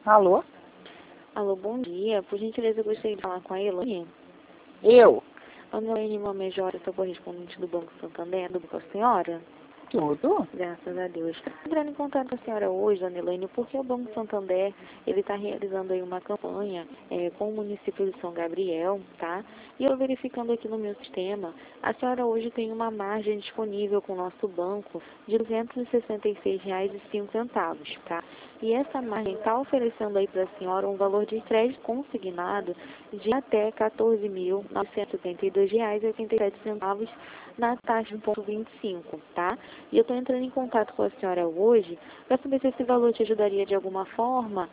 Alô? Alô, bom dia. Por gentileza, eu gostaria de falar com a Elaine. Eu? Ana Elaine Mamejora, sou correspondente do Banco Santander, do com a senhora? Tudo? Graças a Deus. Entrando em contato com a senhora hoje, Dona Elaine, porque o Banco Santander, ele está realizando aí uma campanha com o município de São Gabriel, tá? E eu verificando aqui no meu sistema, a senhora hoje tem uma margem disponível com o nosso banco de R$ 266,05, tá? E essa margem está oferecendo aí para a senhora um valor de crédito consignado de até R$ 14.972,87 na taxa de 1,25, tá? E eu estou entrando em contato com a senhora hoje para saber se esse valor te ajudaria de alguma forma.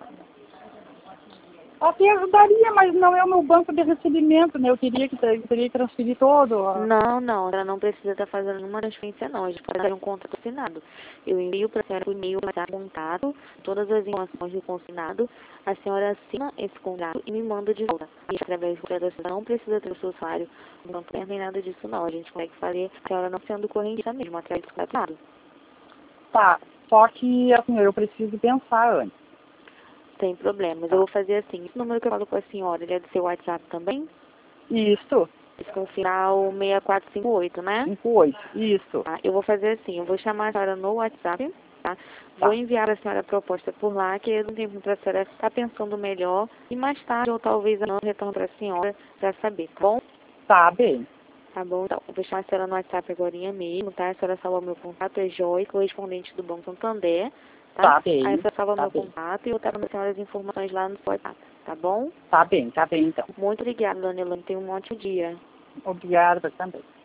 Até ajudaria, mas não é o meu banco de recebimento, né? Eu teria que transferir todo. Não, ela não precisa estar fazendo nenhuma transferência não, a gente pode fazer um contrato assinado. Eu envio para a senhora por e-mail, para contato, todas as informações do consignado, a senhora assina esse contrato e me manda de volta. E através do contrato assinado não precisa ter o seu salário, não tem nem nada disso não, a gente consegue fazer, a senhora não sendo correntista mesmo, através do contrato assinado. Tá, só que assim, eu preciso pensar antes. Sem problemas, Tá. eu vou fazer assim, esse número que eu falo com a senhora, ele é do seu WhatsApp também? Isso, Esse com o final 6458, né? 58, isso. Tá, eu vou fazer assim, eu vou chamar a senhora no WhatsApp, tá? Tá, Vou enviar a senhora a proposta por lá, que eu não tenho para a senhora estar pensando melhor e mais tarde, ou talvez não, retorno para a senhora para saber, tá bom? tá bem. Tá bom, então, eu vou chamar a senhora no WhatsApp agora mesmo, tá? A senhora salva meu contato, é Joy, correspondente do Banco Santander, tá? Tá Aí a bem, senhora salva tá meu bem. contato e eu trago para a senhora as informações lá no WhatsApp, tá bom? Tá bem então. Muito obrigada, dona Elaine, tenha um ótimo dia. Obrigada também.